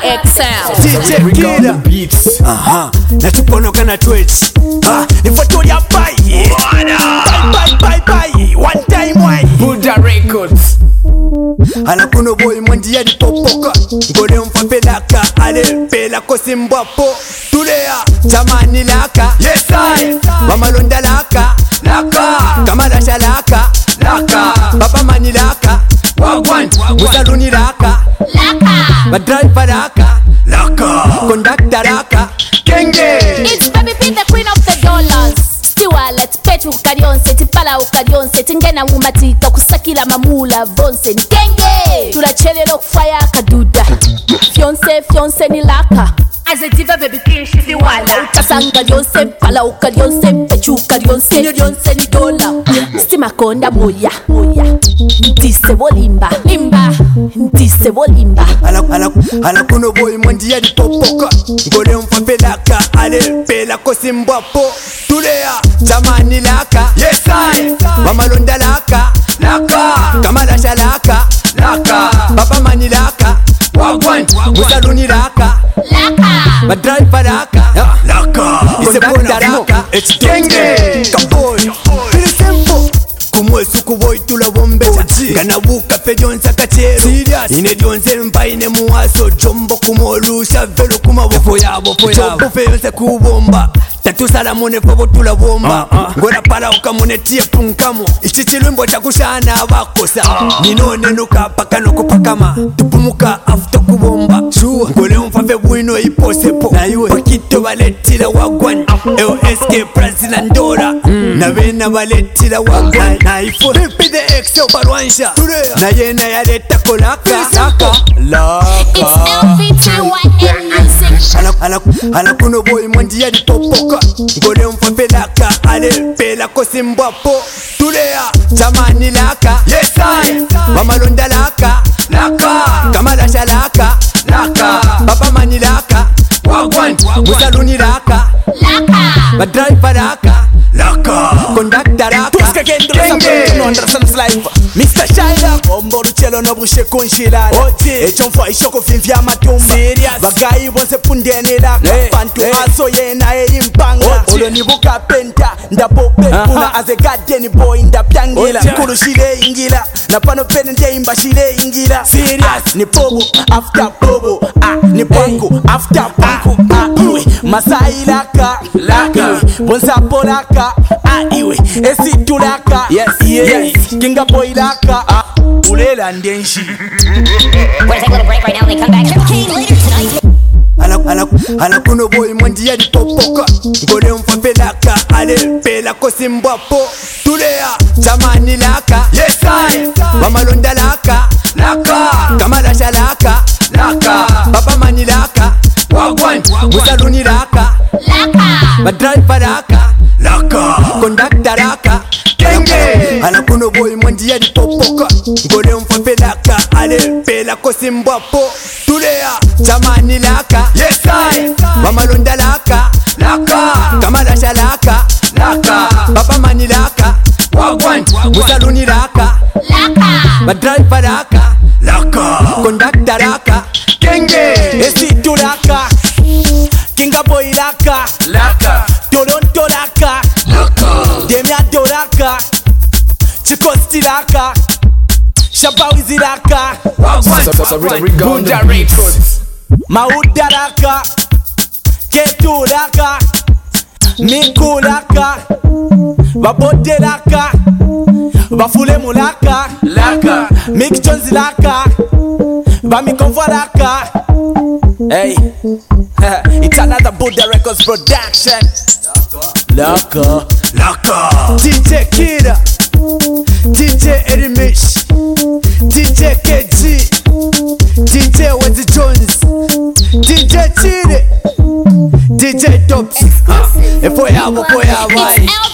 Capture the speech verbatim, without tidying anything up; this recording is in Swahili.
X L. D J Kida Beats. Aha. Na tuponoka na Twitch. Ah, nifuatolia bye. Bye bye bye. One time why. Buddha Records. Ala kuno boy mwandia di popoka. Ngole mfapelaka. Ale pela kosimbapo. Tulea. Jamani laka. Yes I. Mama londa laka. Laka. Kamala shalaka. Laka. Papa mani laka. Wagwan. Musaluni laka. Laka. Madriver laka. Laka. Conductor laka. Kenge. It's Baby P, the queen of the dollars. Stiwalet, Petru Kadionse, Tipala Ukadionse, Tingena Wumatika, Kusakila Mamula, Vonse, Kenge. Tulachelelo fire kaduda. Fiance, fiance ni laka. As a diva, Baby P, she's the wala. Utasanga dionse, pala ukadionse, pechuka dionse, dionse ni dola. Stima konda moya, moya. Ntise bolimba, limba. Ntise bolimba. Ala ala ala kuno boy mwandia di popoka. Ngole mfapelaka, ale pela kosimbapo. Tulea, jamani laka. Yes I. Mama londa laka. Laka. Kamala shalaka. Laka. Papa mani laka. Wagwan. Musaluni laka. Laka. Madriver laka. Laka. Conductor laka. It's Kenge. Kaboy. Feel simple. Kumwesu kuboy tula bombecha. Gana buka fe jonsa kachero. Serious. Ine jonse mpa ine muwaso. Jombo kumolusha velo kumabo yabo. Jombo fe yonse kubomba. Tatu salamone fobo tula bomba. uh, uh. Ngora pala ukamone tie punkamo. Ichichilwimbo chakushana wakosa. uh. Ninone nuka paka no kupakama. Tupumuka after kubomba. Sure. Ngole mfafe buino iposepo. Na iwe pakito valetila wagwan. uh. Eo S K Brazil Ndora. mm. Na vena valetila wagwan. Na ifo Pipi the X L barwansha. Na yena yaleta kolaka. Laka. Laka. It's L V T Y M Music. Ala, ala, ala kuno boy mwandia di popoka. Ngole mfapelaka. Ale pela kosimbapo. Tulea. Jamani laka. Yes I. Mama londa laka. Laka. Kamala shalaka. Laka. Papa mani laka. Wagwan. Musaluni laka. Laka. Madriver laka. Laka. Conductor laka. Mister Shida Ombo luchelo no bushe konshilala Echo mfwa ishoko finvya matumba Bagayi bonse pundene laka Pantu aso yena e impanga Olo nibuka penta Ndapope kuna as a goddamn boy Ndapyangila Kulushile ingila Napano pene nde imba shile ingila Serious Ni pobo after pobo Ah ni panku after panku Ah iwe Masai laka Laka Bonsapo laka Ah iwe Esitu laka Yes yes Kinga boy laka Ah Ulela ndenshi. We're gonna take a little break right now and we come back. Triple King later tonight. Ala ala ala kuno boy mwandia di popoka. Ngole mfapelaka. Ale pela kosimbapo. Tulea. Jamani laka. Yes I. Mama londa laka. Laka. Kamala shalaka. Laka. Papa mani laka. Wagwan. Musaluni laka. Laka. Madriver laka. Laka. Conductor laka. Kenge. Ala kuno boy mwandia di popoka. Ngole mfapelaka. Ale pela kosimbapo. Tulea. Jamani laka. Yes I. Mama londa laka. Laka. Kamala shalaka. Laka. Papa mani laka. Wagwan. Musaluni laka. Laka. Madriver laka. Laka. Conductor laka. Kenge. Esitu laka Kinga boy laka Laka Toronto laka Laka Demiado laka Chikosti laka Shabawizi laka Buddha Records. Mauda laka Ketu laka Miku laka Babode laka Bafulemu laka Laka Mick Jones laka Bamikonva laka Hey It's another Buddha Records production. Laka Laka. D J Kida, D J Erimish, D J K G, D J Wendy Jones, D J Chide, D J Dobbs. Efoyabo, efoyabo. It's L